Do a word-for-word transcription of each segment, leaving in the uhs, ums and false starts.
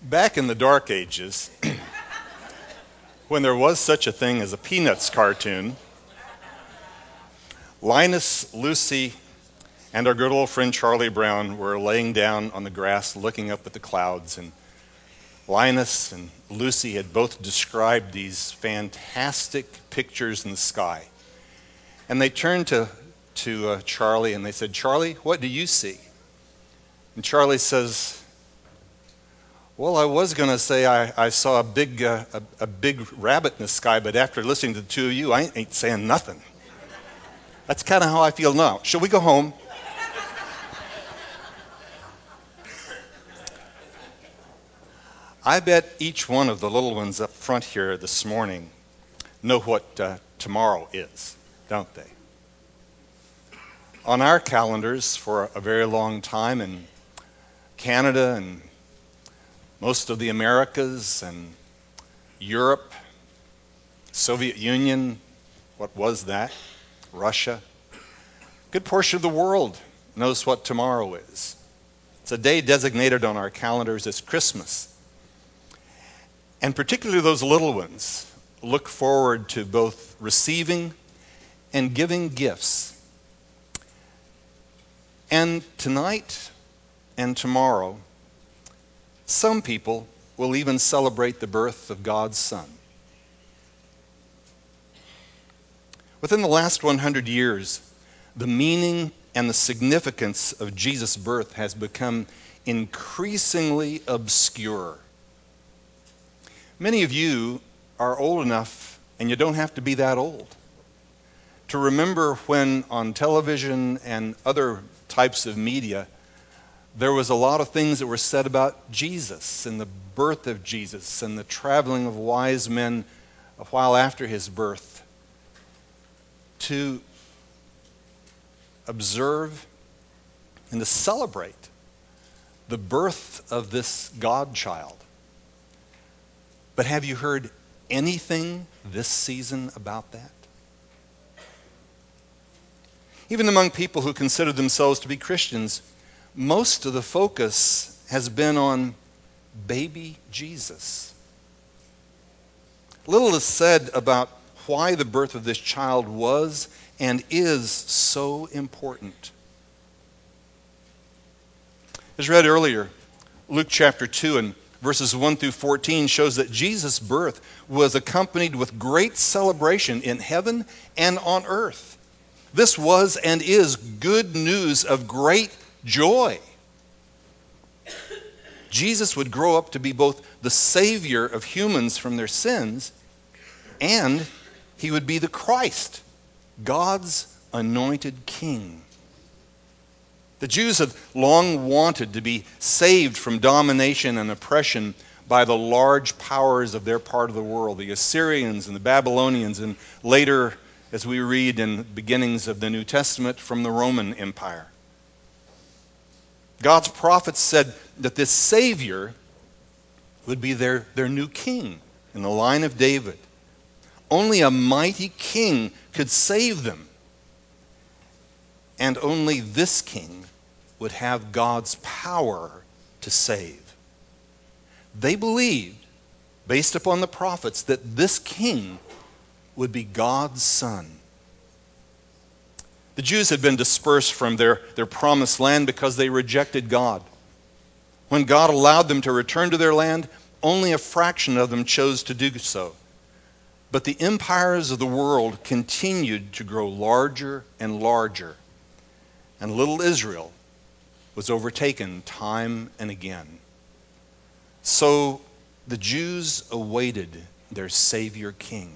Back in the dark ages, when there was such a thing as a Peanuts cartoon, Linus, Lucy, and our good old friend Charlie Brown were laying down on the grass looking up at the clouds, and Linus and Lucy had both described these fantastic pictures in the sky. And they turned to, to uh, Charlie and they said, "Charlie, what do you see?" And Charlie says, "Well, I was going to say I, I saw a big, uh, a, a big rabbit in the sky, but after listening to the two of you, I ain't saying nothing." That's kind of how I feel now. Shall we go home? I bet each one of the little ones up front here this morning know what uh, tomorrow is, don't they? On our calendars for a very long time in Canada and most of the Americas and Europe, Soviet Union, what was that? Russia. A good portion of the world knows what tomorrow is. It's a day designated on our calendars as Christmas. And particularly those little ones look forward to both receiving and giving gifts. And tonight and tomorrow, some people will even celebrate the birth of God's Son. Within the last one hundred years, the meaning and the significance of Jesus' birth has become increasingly obscure. Many of you are old enough, and you don't have to be that old, to remember when on television and other types of media, there was a lot of things that were said about Jesus and the birth of Jesus and the traveling of wise men a while after his birth to observe and to celebrate the birth of this God child. But have you heard anything this season about that? Even among people who consider themselves to be Christians, most of the focus has been on baby Jesus. Little is said about why the birth of this child was and is so important. As read earlier, Luke chapter two and verses one through fourteen shows that Jesus' birth was accompanied with great celebration in heaven and on earth. This was and is good news of great joy. Jesus would grow up to be both the Savior of humans from their sins, and he would be the Christ, God's anointed King. The Jews had long wanted to be saved from domination and oppression by the large powers of their part of the world, the Assyrians and the Babylonians, and later, as we read in the beginnings of the New Testament, from the Roman Empire. God's prophets said that this Savior would be their, their new king in the line of David. Only a mighty king could save them. And only this king would have God's power to save. They believed, based upon the prophets, that this king would be God's son. The Jews had been dispersed from their, their promised land because they rejected God. When God allowed them to return to their land, only a fraction of them chose to do so. But the empires of the world continued to grow larger and larger, and little Israel was overtaken time and again. So the Jews awaited their Savior King.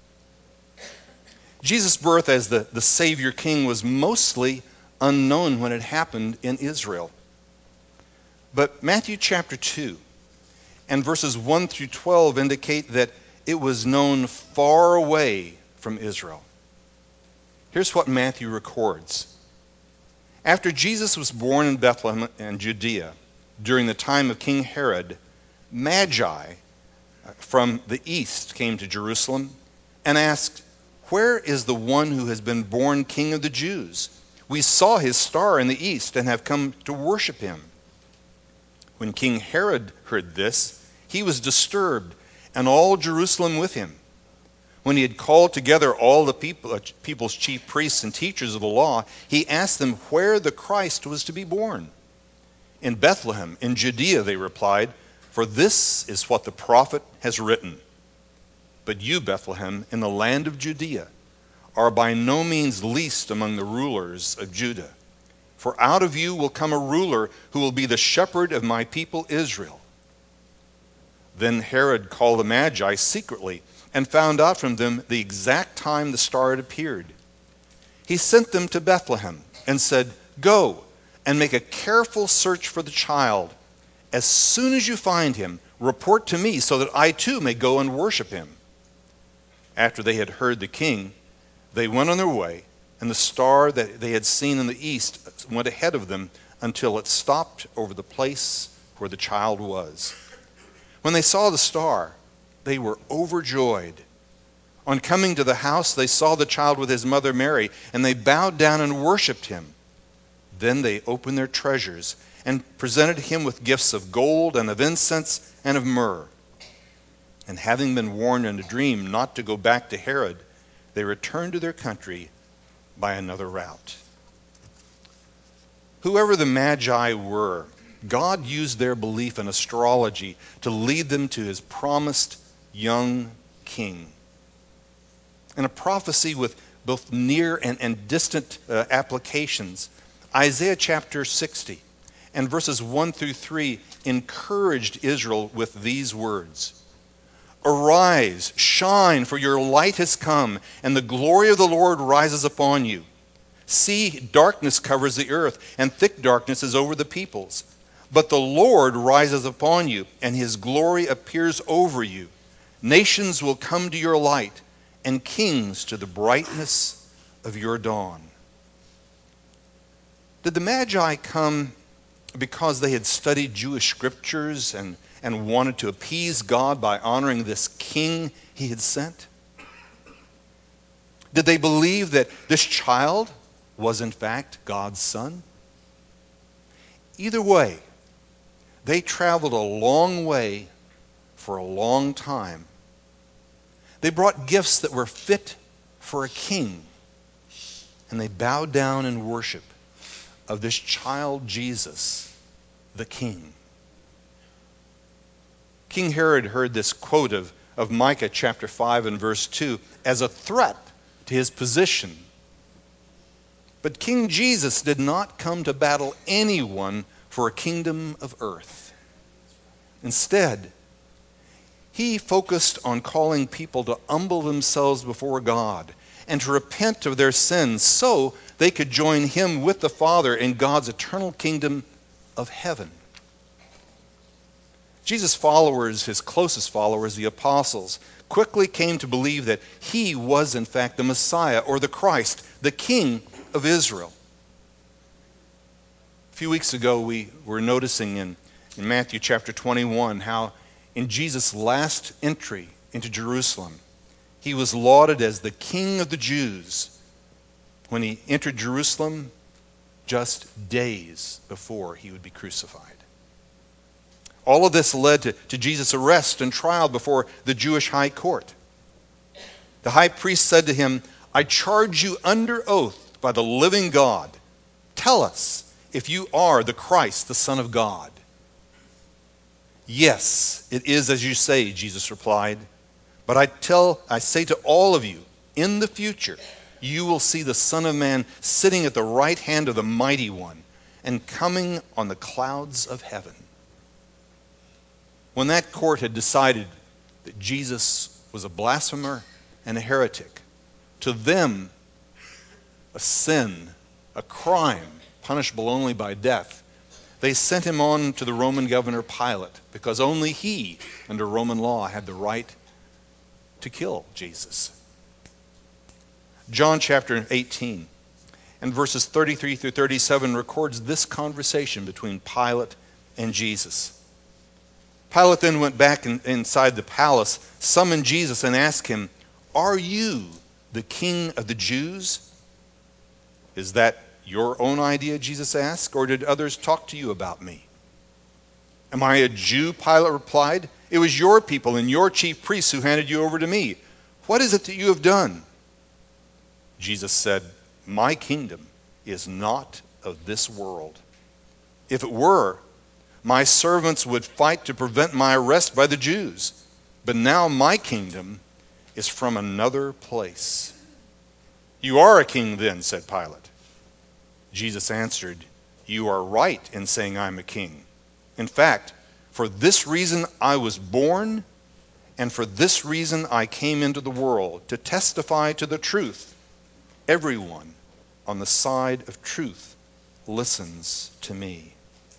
Jesus' birth as the, the Savior King was mostly unknown when it happened in Israel. But Matthew chapter two and verses one through twelve indicate that it was known far away from Israel. Here's what Matthew records. After Jesus was born in Bethlehem and Judea, during the time of King Herod, Magi from the east came to Jerusalem and asked, "Where is the one who has been born King of the Jews? We saw his star in the east and have come to worship him." When King Herod heard this, He was disturbed, and all Jerusalem with him. When he had called together all the people, uh, people's chief priests and teachers of the law, he asked them where the Christ was to be born. In Bethlehem, in Judea, they replied, for this is what the prophet has written. But you, Bethlehem, in the land of Judea, are by no means least among the rulers of Judah. For out of you will come a ruler who will be the shepherd of my people Israel. Then Herod called the Magi secretly and found out from them the exact time the star had appeared. He sent them to Bethlehem and said, go and make a careful search for the child. As soon as you find him, report to me so that I too may go and worship him. After they had heard the king, they went on their way, and the star that they had seen in the east went ahead of them until it stopped over the place where the child was. When they saw the star, they were overjoyed. On coming to the house, they saw the child with his mother Mary, and they bowed down and worshipped him. Then they opened their treasures and presented him with gifts of gold and of incense and of myrrh. And having been warned in a dream not to go back to Herod, they returned to their country by another route. Whoever the Magi were, God used their belief in astrology to lead them to his promised young king. In a prophecy with both near and, and distant uh, applications, Isaiah chapter sixty and verses one through three encouraged Israel with these words. Arise, shine, for your light has come, and the glory of the Lord rises upon you. See, darkness covers the earth, and thick darkness is over the peoples. But the Lord rises upon you, and his glory appears over you. Nations will come to your light, and kings to the brightness of your dawn. Did the Magi come because they had studied Jewish scriptures and, and wanted to appease God by honoring this king he had sent? Did they believe that this child was in fact God's son? Either way, they traveled a long way for a long time. They brought gifts that were fit for a king, and they bowed down in worship of this child Jesus, the king. King Herod heard this quote of, of Micah chapter five and verse two as a threat to his position. But King Jesus did not come to battle anyone for a kingdom of earth. Instead, he focused on calling people to humble themselves before God and to repent of their sins so they could join him with the Father in God's eternal kingdom of heaven. Jesus' followers, his closest followers, the apostles, quickly came to believe that he was in fact the Messiah or the Christ, the King of Israel. A few weeks ago we were noticing in, in Matthew chapter twenty-one how in Jesus' last entry into Jerusalem, he was lauded as the King of the Jews when he entered Jerusalem just days before he would be crucified. All of this led to, to Jesus' arrest and trial before the Jewish high court. The high priest said to him, I charge you under oath by the living God. Tell us if you are the Christ, the Son of God. Yes, it is as you say, Jesus replied. But I tell, I say to all of you, in the future, you will see the Son of Man sitting at the right hand of the Mighty One and coming on the clouds of heaven. When that court had decided that Jesus was a blasphemer and a heretic, to them, a sin, a crime, punishable only by death, they sent him on to the Roman governor Pilate because only he, under Roman law, had the right to kill Jesus. John chapter eighteen and verses thirty-three through thirty-seven records this conversation between Pilate and Jesus. Pilate then went back in, inside the palace, summoned Jesus, and asked him, are you the King of the Jews? Is that your own idea, Jesus asked, or did others talk to you about me? Am I a Jew? Pilate replied. It was your people and your chief priests who handed you over to me. What is it that you have done? Jesus said, my kingdom is not of this world. If it were, my servants would fight to prevent my arrest by the Jews. But now my kingdom is from another place. You are a king then, said Pilate. Jesus answered, you are right in saying I'm a king. In fact, for this reason I was born, and for this reason I came into the world, to testify to the truth. Everyone on the side of truth listens to me.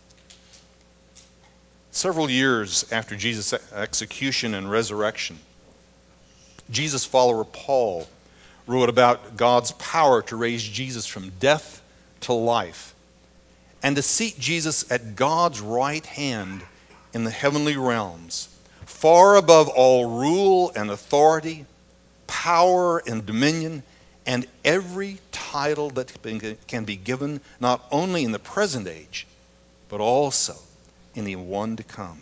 Several years after Jesus' execution and resurrection, Jesus' follower Paul wrote about God's power to raise Jesus from death to life and to seat Jesus at God's right hand in the heavenly realms, far above all rule and authority, power and dominion, and every title that can be given not only in the present age, but also in the one to come.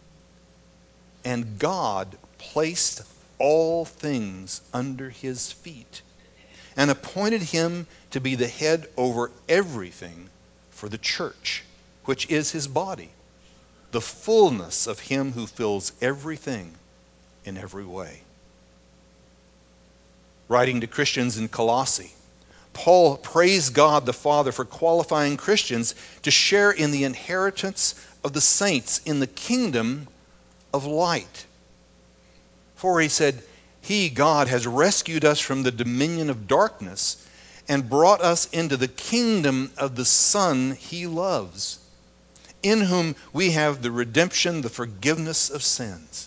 And God placed all things under his feet and appointed him to be the head over everything for the church, which is his body, the fullness of him who fills everything in every way. Writing to Christians in Colossae, Paul praised God the Father for qualifying Christians to share in the inheritance of the saints in the kingdom of light. For he said, he, God, has rescued us from the dominion of darkness and brought us into the kingdom of the Son he loves, in whom we have the redemption, the forgiveness of sins.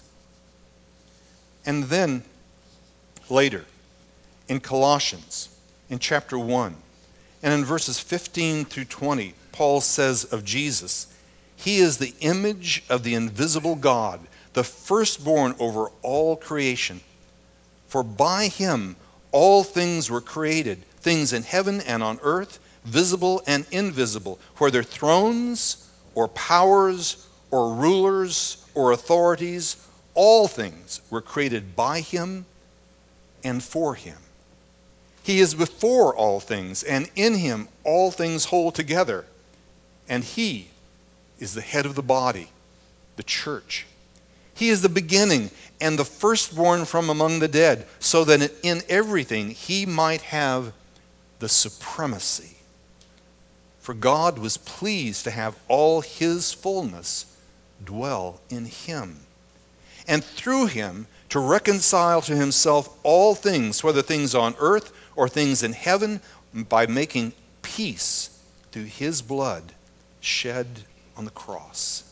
And then later, in Colossians, in chapter one, and in verses fifteen through twenty, Paul says of Jesus, he is the image of the invisible God, the firstborn over all creation. For by him all things were created, things in heaven and on earth, visible and invisible, whether thrones or powers or rulers or authorities, all things were created by him and for him. He is before all things, and in him all things hold together. And he is the head of the body, the church. He is the beginning and the firstborn from among the dead, so that in everything he might have the supremacy. For God was pleased to have all his fullness dwell in him, and through him to reconcile to himself all things, whether things on earth or things in heaven, by making peace through his blood shed on the cross.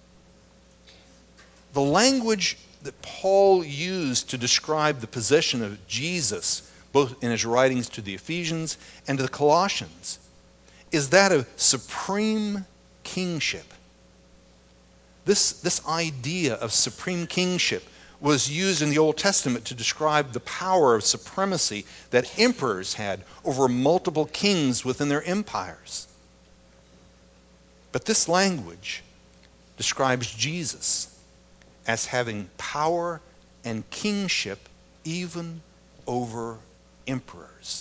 The language that Paul used to describe the position of Jesus, both in his writings to the Ephesians and to the Colossians, is that of supreme kingship. This, this idea of supreme kingship was used in the Old Testament to describe the power of supremacy that emperors had over multiple kings within their empires. But this language describes Jesus as having power and kingship even over emperors.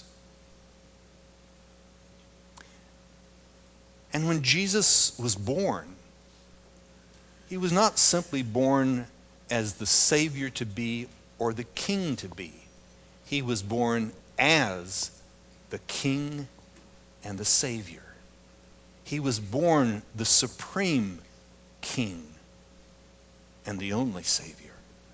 And when Jesus was born, he was not simply born as the Savior to be or the King to be. He was born as the King and the Savior. He was born the supreme King and the only Savior.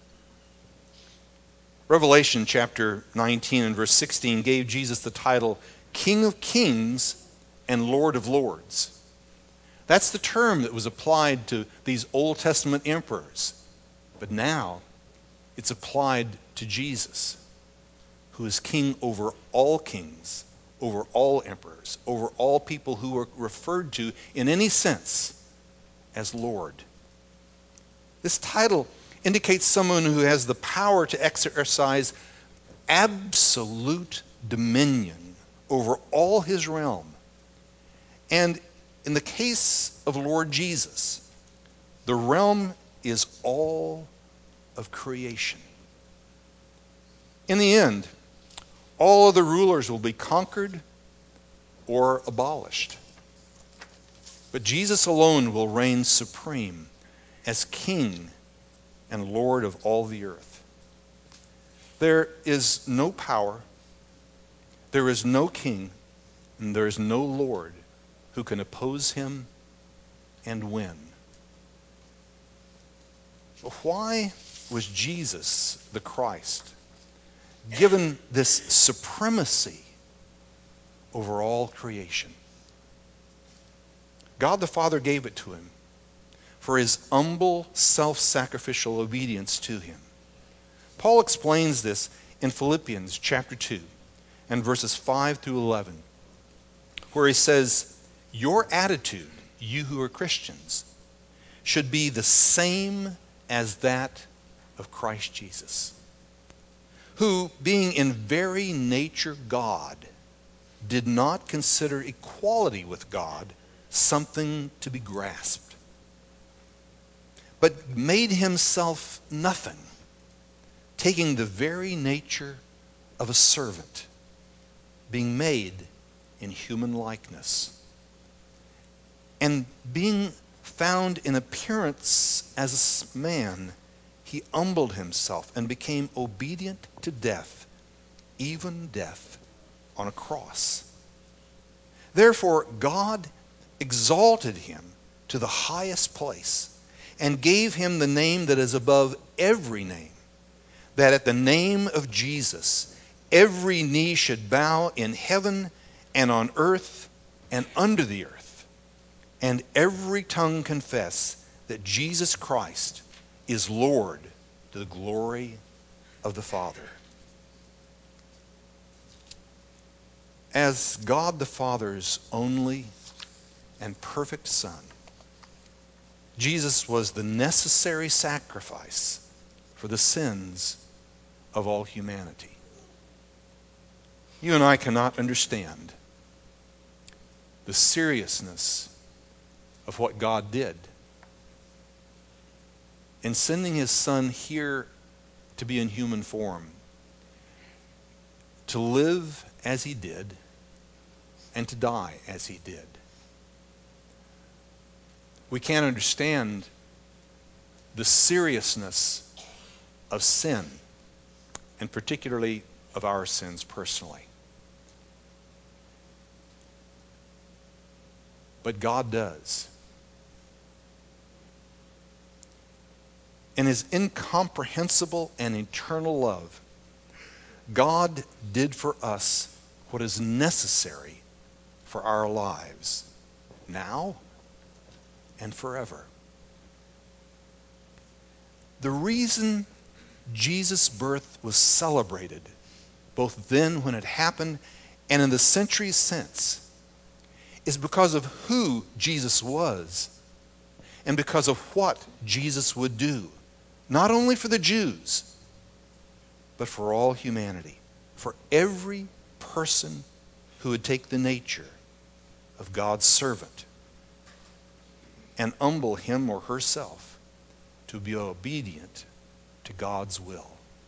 Revelation chapter nineteen and verse sixteen gave Jesus the title King of Kings and Lord of Lords. That's the term that was applied to these Old Testament emperors. But now it's applied to Jesus, who is king over all kings, over all emperors, over all people who are referred to in any sense as Lord. This title indicates someone who has the power to exercise absolute dominion over all his realm. And in the case of Lord Jesus, The realm is all of creation. In the end, all other rulers will be conquered or abolished. But Jesus alone will reign supreme as King and Lord of all the earth. There is no power, there is no king, and there is no Lord who can oppose him and win. But why was Jesus, the Christ, given this supremacy over all creation? God the Father gave it to him for his humble, self-sacrificial obedience to him. Paul explains this in Philippians chapter two and verses five through eleven, where he says, "Your attitude, you who are Christians, should be the same as that of Christ Jesus, who, being in very nature God, did not consider equality with God something to be grasped, but made himself nothing, taking the very nature of a servant, being made in human likeness, and being found in appearance as a man, he humbled himself and became obedient to death, even death on a cross. Therefore, God exalted him to the highest place and gave him the name that is above every name, that at the name of Jesus every knee should bow in heaven and on earth and under the earth, and every tongue confess that Jesus Christ is Lord, to the glory of the Father." As God the Father's only and perfect Son, Jesus was the necessary sacrifice for the sins of all humanity. You and I cannot understand the seriousness of what God did in sending his Son here to be in human form, to live as he did, and to die as he did. We can't understand the seriousness of sin, and particularly of our sins personally. But God does. In his incomprehensible and eternal love, God did for us what is necessary for our lives, now and forever. The reason Jesus' birth was celebrated, both then when it happened and in the centuries since, is because of who Jesus was and because of what Jesus would do, not only for the Jews, but for all humanity, for every person who would take the nature of God's servant and humble him or herself to be obedient to God's will.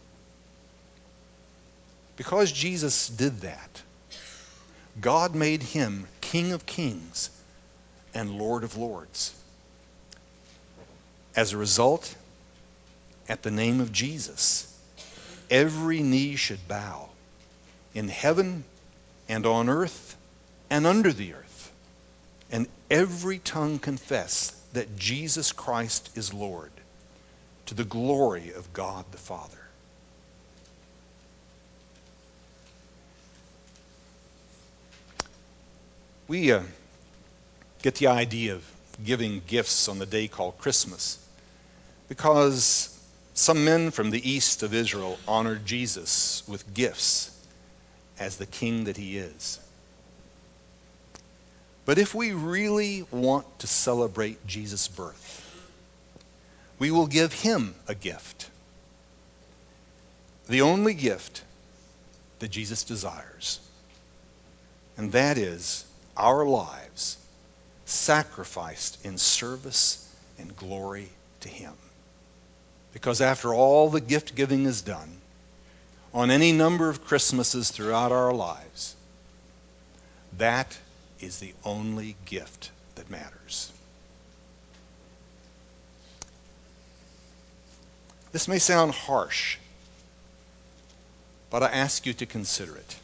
Because Jesus did that, God made him King of Kings and Lord of Lords. As a result, at the name of Jesus, every knee should bow in heaven and on earth and under the earth, and every tongue confess that Jesus Christ is Lord, to the glory of God the Father. We uh, get the idea of giving gifts on the day called Christmas because some men from the east of Israel honored Jesus with gifts as the king that he is. But if we really want to celebrate Jesus' birth, we will give him a gift, the only gift that Jesus desires, and that is our lives sacrificed in service and glory to him. Because after all the gift giving is done, on any number of Christmases throughout our lives, that is the only gift that matters. This may sound harsh, but I ask you to consider it.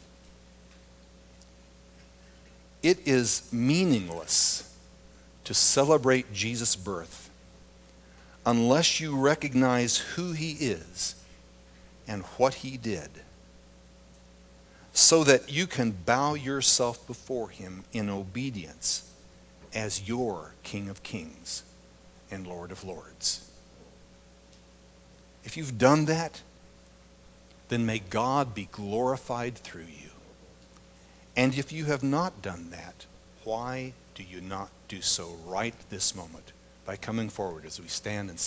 It is meaningless to celebrate Jesus' birth unless you recognize who he is and what he did, so that you can bow yourself before him in obedience as your King of Kings and Lord of Lords. If you've done that, then may God be glorified through you. And if you have not done that, why do you not do so right this moment by coming forward as we stand and